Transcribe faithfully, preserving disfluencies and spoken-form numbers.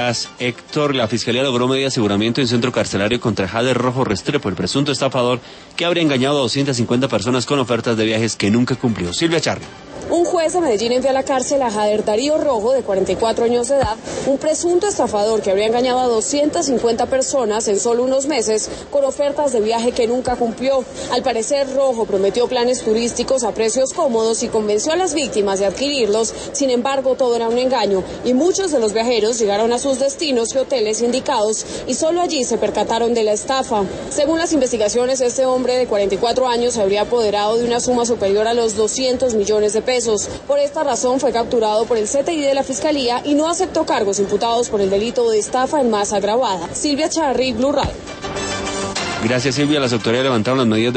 Héctor, la Fiscalía logró medio aseguramiento en centro carcelario contra Jader Rojo Restrepo, el presunto estafador que habría engañado a doscientas cincuenta personas con ofertas de viajes que nunca cumplió. Silvia Charri. Un juez de Medellín envió a la cárcel a Jader Darío Rojo, de cuarenta y cuatro años de edad, un presunto estafador que habría engañado a doscientas cincuenta personas en solo unos meses con ofertas de viaje que nunca cumplió. Al parecer, Rojo prometió planes turísticos a precios cómodos y convenció a las víctimas de adquirirlos. Sin embargo, todo era un engaño y muchos de los viajeros llegaron a sus destinos y hoteles indicados y solo allí se percataron de la estafa. Según las investigaciones, este hombre de cuarenta y cuatro años se habría apoderado de una suma superior a los doscientos millones de pesos. Por esta razón fue capturado por el C T I de la Fiscalía y no aceptó cargos imputados por el delito de estafa en masa agravada. Silvia Charri, Blue Radio. Gracias, Silvia. Las autoridades levantaron las medidas de